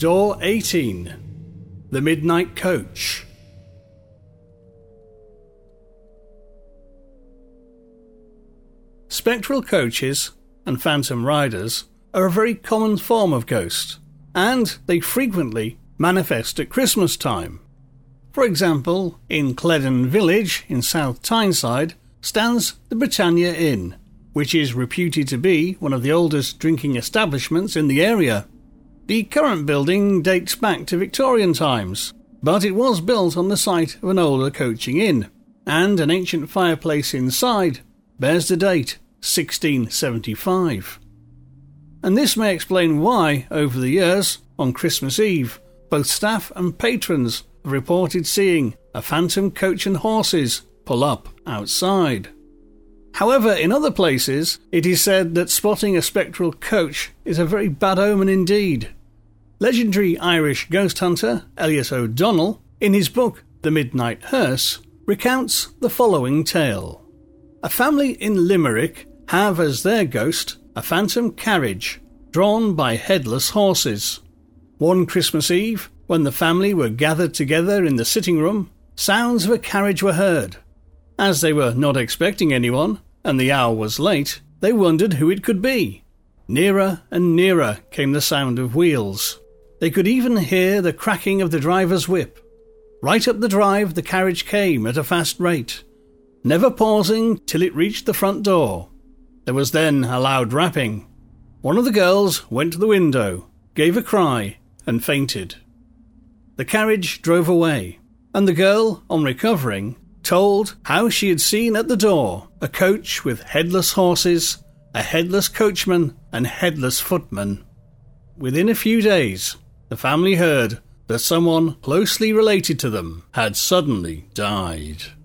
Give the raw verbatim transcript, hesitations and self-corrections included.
Door eighteen. The Midnight Coach. Spectral coaches and phantom riders are a very common form of ghost, and they frequently manifest at Christmas time. For example, in Cledden Village in South Tyneside stands the Britannia Inn, which is reputed to be one of the oldest drinking establishments in the area. The current building dates back to Victorian times, but it was built on the site of an older coaching inn, and an ancient fireplace inside bears the date sixteen seventy-five. And this may explain why, over the years, on Christmas Eve, both staff and patrons have reported seeing a phantom coach and horses pull up outside. However, in other places, it is said that spotting a spectral coach is a very bad omen indeed. Legendary Irish ghost hunter Elliot O'Donnell, in his book The Midnight Hearse, recounts the following tale. A family in Limerick have as their ghost a phantom carriage drawn by headless horses. One Christmas Eve, when the family were gathered together in the sitting room, sounds of a carriage were heard. As they were not expecting anyone, and the hour was late, they wondered who it could be. Nearer and nearer came the sound of wheels. They could even hear the cracking of the driver's whip. Right up the drive the carriage came at a fast rate, never pausing till it reached the front door. There was then a loud rapping. One of the girls went to the window, gave a cry, and fainted. The carriage drove away, and the girl, on recovering, told how she had seen at the door a coach with headless horses, a headless coachman, and headless footman. Within a few days, the family heard that someone closely related to them had suddenly died.